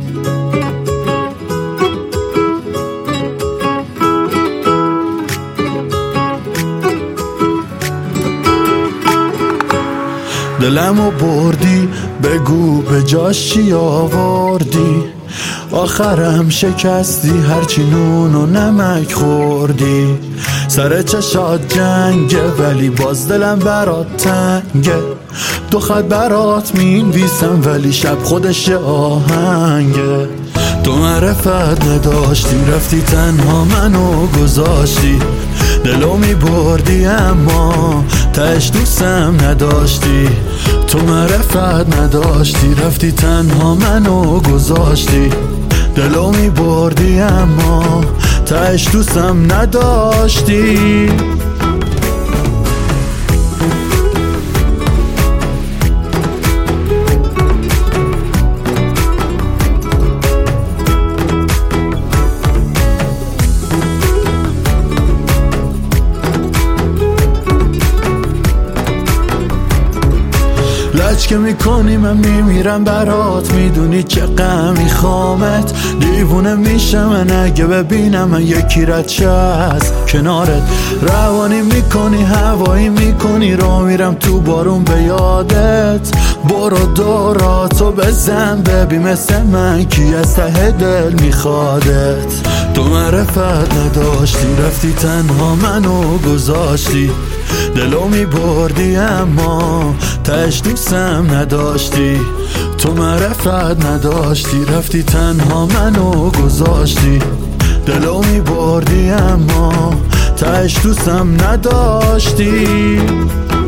دلمو بردی بگو به جاش چی آوردی، آخرم شکستی هرچی نون و نمک خوردی. سر چشات جنگه ولی باز دلم برات تنگه، دو خط برات مینویسم ولی شب خودش آهنگه. تو معرفت نداشتی رفتی تنها منو گذاشتی، دلو میبردی اما تش دوستم نداشتی. تو معرفت نداشتی رفتی تنها منو گذاشتی، دلو میبردی اما تش دوستم نداشتی. لج که میکنی من میمیرم برات، میدونی چه غم میخوامت. دیوونه میشم من اگه ببینم من یکی رد از کنارت. روانی میکنی هوایی میکنی رو میرم تو بارون به یادت. برو دوراتو بزن ببین مثل من کی از ته دل میخوادت. تو معرفت نداشتی رفتی تنها منو گذاشتی، دلو میبردی اما تش دوستم نداشتی. تو معرفت نداشتی رفتی تنها منو گذاشتی، دلو میبردی اما تش دوستم نداشتی.